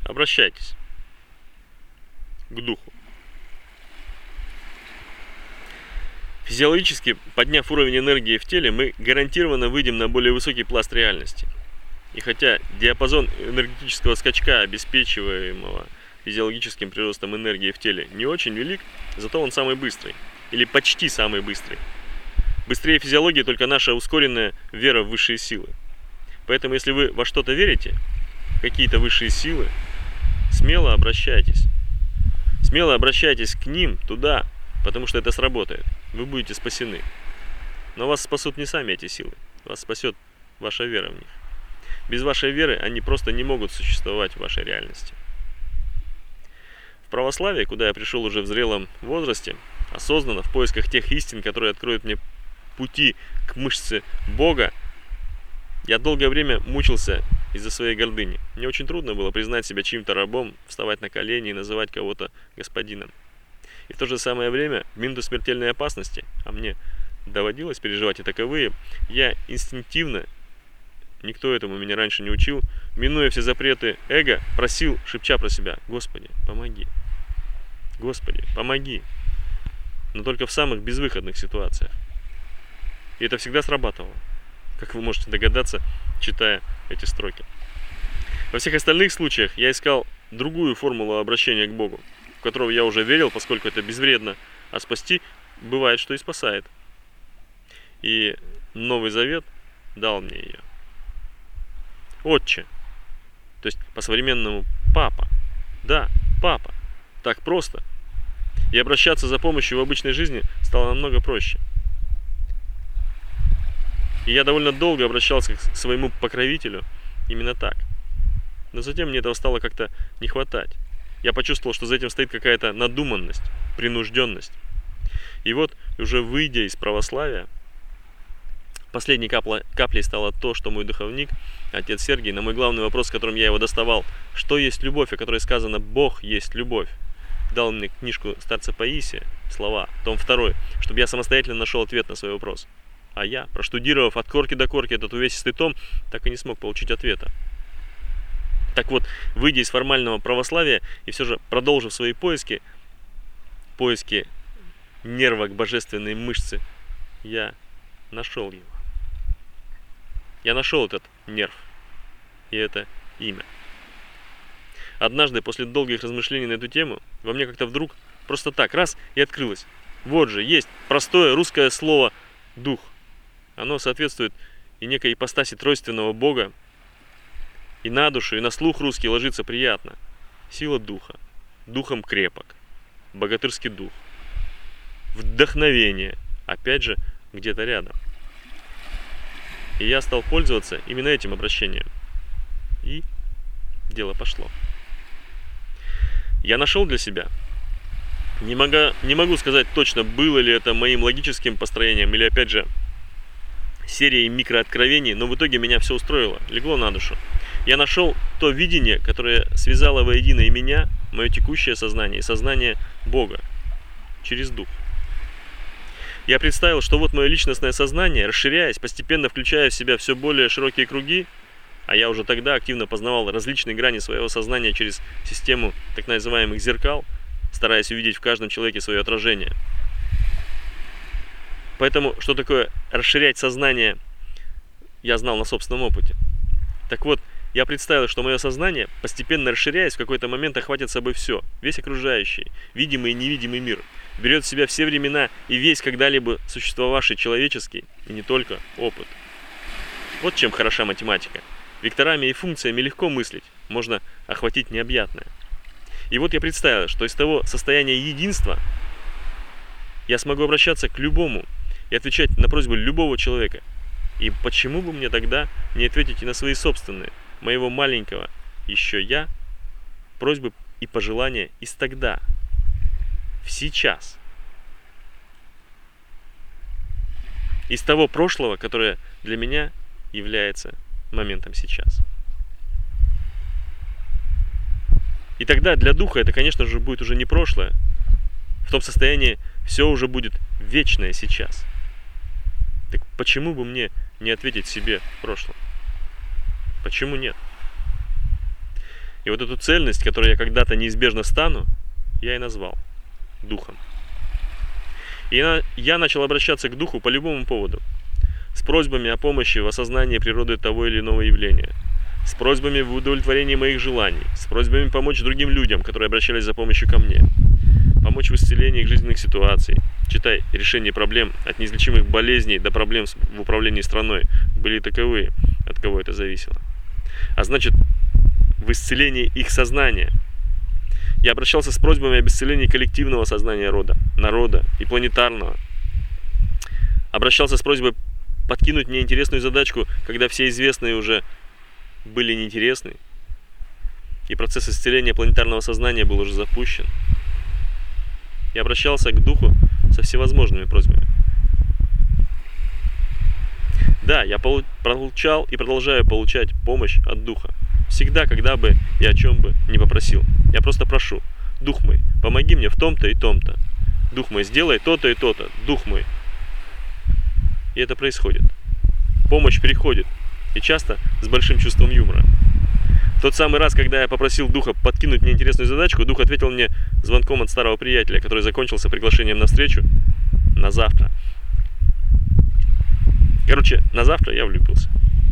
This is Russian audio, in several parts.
Обращайтесь к духу. Физиологически, подняв уровень энергии в теле, мы гарантированно выйдем на более высокий пласт реальности. И хотя диапазон энергетического скачка, обеспечиваемого физиологическим приростом энергии в теле, не очень велик, зато он самый быстрый. Или почти самый быстрый. Быстрее физиологии только наша ускоренная вера в высшие силы. Поэтому, если вы во что-то верите, в какие-то высшие силы, смело обращайтесь. Смело обращайтесь к ним, туда, потому что это сработает. Вы будете спасены. Но вас спасут не сами эти силы. Вас спасет ваша вера в них. Без вашей веры они просто не могут существовать в вашей реальности. В православии, куда я пришел уже в зрелом возрасте, осознанно, в поисках тех истин, которые откроют мне пути к мышце Бога, я долгое время мучился из-за своей гордыни. Мне очень трудно было признать себя чьим-то рабом, вставать на колени и называть кого-то господином. И в то же самое время, в минуту смертельной опасности, а мне доводилось переживать и таковые, я инстинктивно, никто этому меня раньше не учил, минуя все запреты эго, просил, шепча про себя: «Господи, помоги! Господи, помоги!» Но только в самых безвыходных ситуациях. И это всегда срабатывало, как вы можете догадаться, читая эти строки. Во всех остальных случаях я искал другую формулу обращения к Богу, в которую я уже верил, поскольку это безвредно, а спасти бывает, что и спасает. И Новый Завет дал мне ее. Отче, то есть по-современному папа. Да, папа. Так просто. И обращаться за помощью в обычной жизни стало намного проще. И я довольно долго обращался к своему покровителю именно так. Но затем мне этого стало как-то не хватать. Я почувствовал, что за этим стоит какая-то надуманность, принужденность. И вот, уже выйдя из православия, последней каплей стало то, что мой духовник, отец Сергий, на мой главный вопрос, с которым я его доставал: что есть любовь, о которой сказано «Бог есть любовь», дал мне книжку старца Паисия, слова, том 2, чтобы я самостоятельно нашел ответ на свой вопрос. А я, проштудировав от корки до корки этот увесистый том, так и не смог получить ответа. Так вот, выйдя из формального православия и все же продолжив свои поиски нерва к божественной мышце, я нашел его. Я нашел этот нерв и это имя. Однажды, после долгих размышлений на эту тему, во мне как-то вдруг просто так раз и открылось. Вот же, есть простое русское слово «дух». Оно соответствует и некой ипостаси тройственного Бога, и на душу, и на слух русский ложится приятно. Сила духа, духом крепок, богатырский дух, вдохновение, опять же, где-то рядом. И я стал пользоваться именно этим обращением. И дело пошло. Я нашел для себя. Не могу сказать точно, было ли это моим логическим построением или, опять же, серией микрооткровений, но в итоге меня все устроило, легло на душу. Я нашел то видение, которое связало воедино и меня, мое текущее сознание, и сознание Бога через дух. Я представил, что вот мое личностное сознание, расширяясь, постепенно включая в себя все более широкие круги, а я уже тогда активно познавал различные грани своего сознания через систему так называемых зеркал, стараясь увидеть в каждом человеке свое отражение. Поэтому, что такое расширять сознание, я знал на собственном опыте. Так вот, я представил, что мое сознание, постепенно расширяясь, в какой-то момент охватит собой все, весь окружающий, видимый и невидимый мир, берет в себя все времена и весь когда-либо существовавший человеческий, и не только, опыт. Вот чем хороша математика. Векторами и функциями легко мыслить, можно охватить необъятное. И вот я представил, что из того состояния единства я смогу обращаться к любому и отвечать на просьбы любого человека. И почему бы мне тогда не ответить и на свои собственные, моего маленького еще я, просьбы и пожелания из тогда, в сейчас. Из того прошлого, которое для меня является моментом сейчас. И тогда для духа это, конечно же, будет уже не прошлое. В том состоянии все уже будет вечное сейчас. Так почему бы мне не ответить себе в прошлом? Почему нет? И вот эту цельность, которой я когда-то неизбежно стану, я и назвал духом. И я начал обращаться к духу по любому поводу. С просьбами о помощи в осознании природы того или иного явления. С просьбами в удовлетворении моих желаний. С просьбами помочь другим людям, которые обращались за помощью ко мне. Помочь в исцелении их жизненных ситуаций. Читай, решение проблем от неизлечимых болезней до проблем в управлении страной были таковы, от кого это зависело. А значит, в исцелении их сознания. Я обращался с просьбами об исцелении коллективного сознания рода, народа и планетарного. Обращался с просьбой подкинуть мне интересную задачку, когда все известные уже были неинтересны, и процесс исцеления планетарного сознания был уже запущен. Я обращался к духу со всевозможными просьбами. Да, я получал и продолжаю получать помощь от духа. Всегда, когда бы и о чем бы не попросил. Я просто прошу: дух мой, помоги мне в том-то и том-то. Дух мой, сделай то-то и то-то. Дух мой. И это происходит. Помощь приходит. И часто с большим чувством юмора. В тот самый раз, когда я попросил духа подкинуть мне интересную задачку, дух ответил мне звонком от старого приятеля, который закончился приглашением на встречу на завтра. Короче, на завтра я влюбился.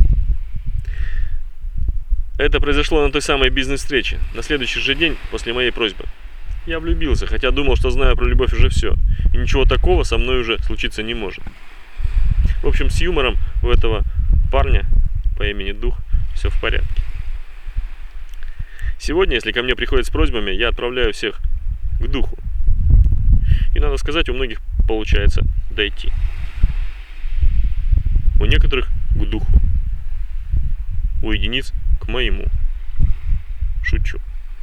Это произошло на той самой бизнес-встрече, на следующий же день после моей просьбы. Я влюбился, хотя думал, что знаю про любовь уже все, и ничего такого со мной уже случиться не может. В общем, с юмором у этого парня по имени Дух все в порядке. Сегодня, если ко мне приходят с просьбами, я отправляю всех к Духу. И надо сказать, у многих получается дойти. У некоторых к Духу. У единиц к моему. Шучу.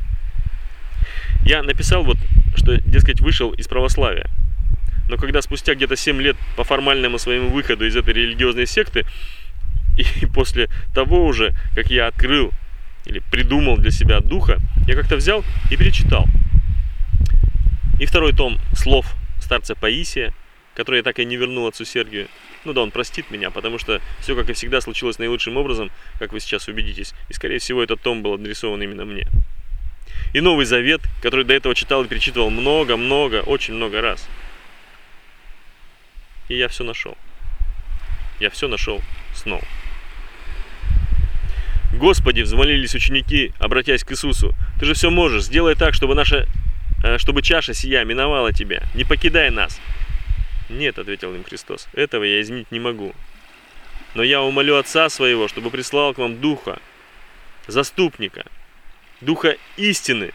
Я написал вот, что, дескать, вышел из православия. Но когда спустя где-то 7 лет по формальному своему выходу из этой религиозной секты, и после того уже, как я открыл или придумал для себя Духа, я как-то взял и перечитал. И второй том слов старца Паисия, который я так и не вернул отцу Сергию. Ну да, он простит меня, потому что все, как и всегда, случилось наилучшим образом, как вы сейчас убедитесь. И, скорее всего, этот том был адресован именно мне. И Новый Завет, который до этого читал и перечитывал много-много, очень много раз. И я все нашел. Я все нашел снова. Господи, взмолились ученики, обратясь к Иисусу, Ты же все можешь, сделай так, чтобы чаша сия миновала Тебя, не покидай нас. Нет, ответил им Христос, этого я изменить не могу. Но я умолю Отца Своего, чтобы прислал к вам Духа, заступника, Духа истины.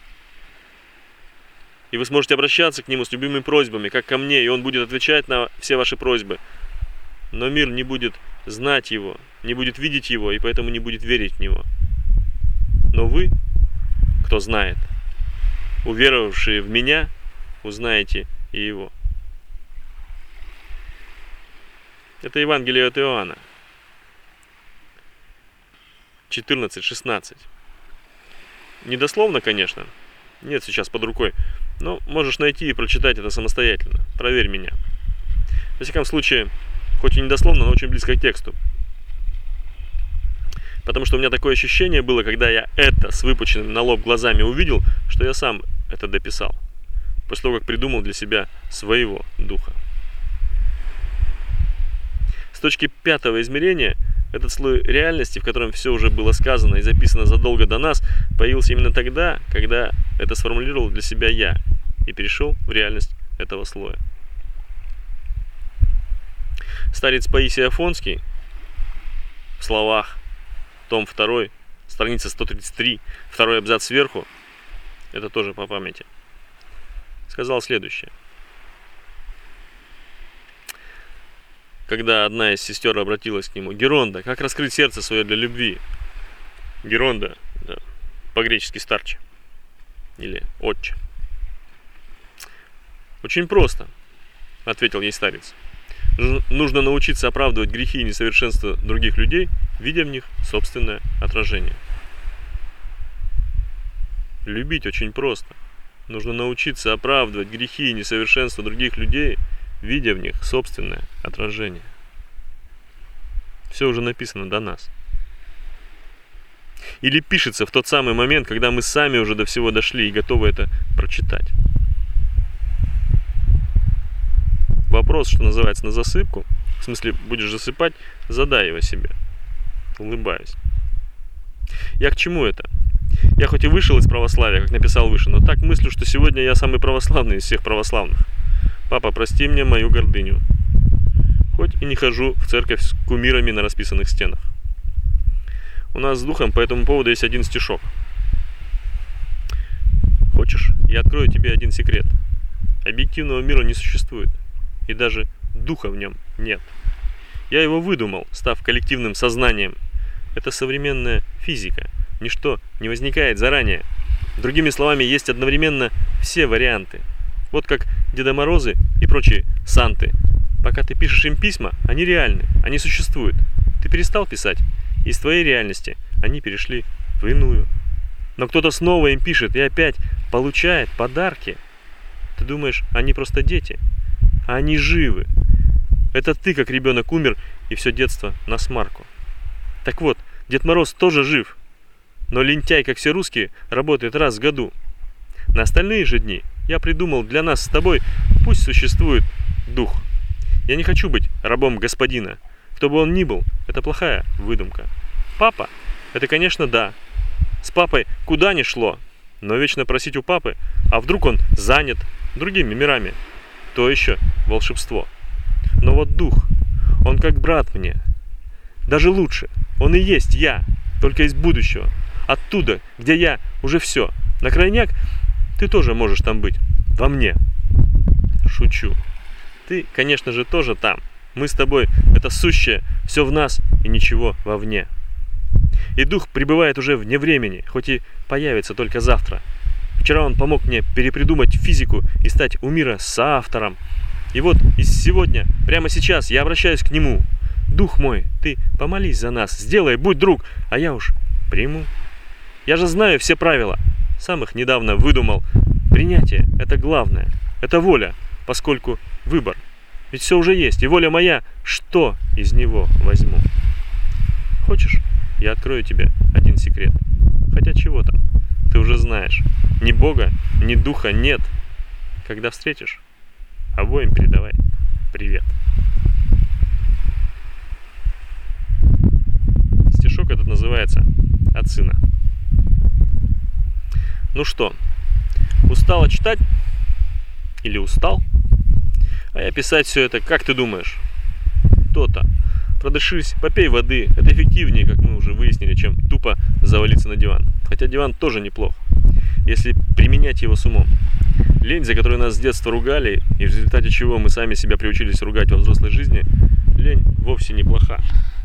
И вы сможете обращаться к Нему с любыми просьбами, как ко мне, и Он будет отвечать на все ваши просьбы. Но мир не будет знать Его, не будет видеть Его, и поэтому не будет верить в Него. Но вы, кто знает, уверовавшие в Меня, узнаете и Его. Это Евангелие от Иоанна 14:16. Недословно, конечно. Нет сейчас под рукой. Но можешь найти и прочитать это самостоятельно. Проверь меня. Во всяком случае, хоть и недословно, но очень близко к тексту. Потому что у меня такое ощущение было, когда я это с выпученными на лоб глазами увидел, что я сам это дописал. После того, как придумал для себя своего Духа. С точки 5-го измерения, этот слой реальности, в котором все уже было сказано и записано задолго до нас, появился именно тогда, когда это сформулировал для себя я и перешел в реальность этого слоя. Старец Паисий Афонский в словах, том 2, страница 133, второй абзац сверху, это тоже по памяти, сказал следующее. Когда одна из сестер обратилась к нему: Геронда, как раскрыть сердце свое для любви? Геронда, да, по-гречески старче или отче. Очень просто, ответил ей старец. Нужно научиться оправдывать грехи и несовершенства других людей, видя в них собственное отражение. Любить очень просто. Нужно научиться оправдывать грехи и несовершенства других людей, видя в них собственное отражение. Все уже написано до нас. или пишется в тот самый момент, когда мы сами уже до всего дошли и готовы это прочитать. Вопрос, что называется, на засыпку, в смысле, будешь засыпать, задай его себе. Улыбаюсь. Я к чему это? Я хоть и вышел из православия, как написал выше, но так мыслю, что сегодня я самый православный из всех православных. Папа, прости мне мою гордыню. Хоть и не хожу в церковь с кумирами на расписанных стенах. У нас с духом по этому поводу есть один стишок. Хочешь, я открою тебе один секрет. Объективного мира не существует, и даже духа в нем нет. Я его выдумал, став коллективным сознанием. Это современная физика. Ничто не возникает заранее. Другими словами, есть одновременно все варианты. Вот как Деда Морозы и прочие Санты. Пока ты пишешь им письма, они реальны, они существуют. Ты перестал писать, и из твоей реальности они перешли в иную. Но кто-то снова им пишет и опять получает подарки. Ты думаешь, они просто дети, а они живы. Это ты, как ребенок, умер, и все детство насмарку. Так вот, Дед Мороз тоже жив, но лентяй, как все русские, работает раз в году. На остальные же дни я придумал для нас с тобой, пусть существует дух. Я не хочу быть рабом господина. Кто бы он ни был, это плохая выдумка. Папа? Это, конечно, да. С папой куда ни шло. Но вечно просить у папы, а вдруг он занят другими мирами, то еще волшебство. Но вот дух, он как брат мне. Даже лучше, он и есть я, только из будущего. Оттуда, где я уже все. На крайняк ты тоже можешь там быть, во мне. Шучу. Ты, конечно же, тоже там. Мы с тобой, это сущее, все в нас и ничего вовне. И дух пребывает уже вне времени, хоть и появится только завтра. Вчера он помог мне перепридумать физику и стать у мира соавтором. И вот из сегодня, прямо сейчас, я обращаюсь к нему. Дух мой, ты помолись за нас, сделай, будь друг, а я уж приму. Я же знаю все правила, сам их недавно выдумал. Принятие – это главное, это воля, поскольку выбор. Ведь все уже есть, и воля моя, что из него возьму? Хочешь, я открою тебе один секрет? Хотя чего там, ты уже знаешь. Ни Бога, ни Духа нет. Когда встретишь, обоим передавай привет. Стишок этот называется «От сына». Ну что, устала читать? Или устал? А я писать все это, как ты думаешь? То-то. Продышись, попей воды. Это эффективнее, как мы уже выяснили, чем тупо завалиться на диван. Хотя диван тоже неплох, если применять его с умом. Лень, за которую нас с детства ругали, и в результате чего мы сами себя приучились ругать во взрослой жизни, лень вовсе неплоха.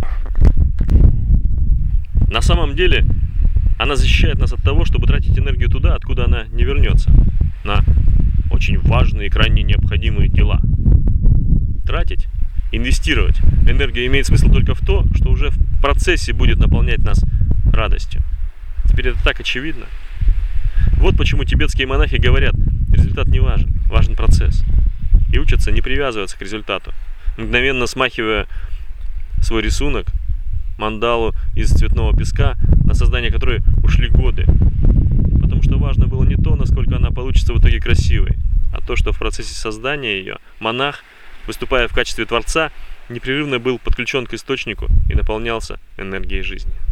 На самом деле, она защищает нас от того, чтобы тратить энергию туда, откуда она не вернется. На очень важные и крайне необходимые дела. Тратить, инвестировать. Энергия имеет смысл только в то, что уже в процессе будет наполнять нас радостью. Теперь это так очевидно. Вот почему тибетские монахи говорят, результат не важен, важен процесс. И учатся не привязываться к результату, мгновенно смахивая свой рисунок, мандалу из цветного песка, на создание которой ушли годы. Потому что важно было не то, насколько она получится в итоге красивой, а то, что в процессе создания ее монах, выступая в качестве творца, непрерывно был подключен к источнику и наполнялся энергией жизни.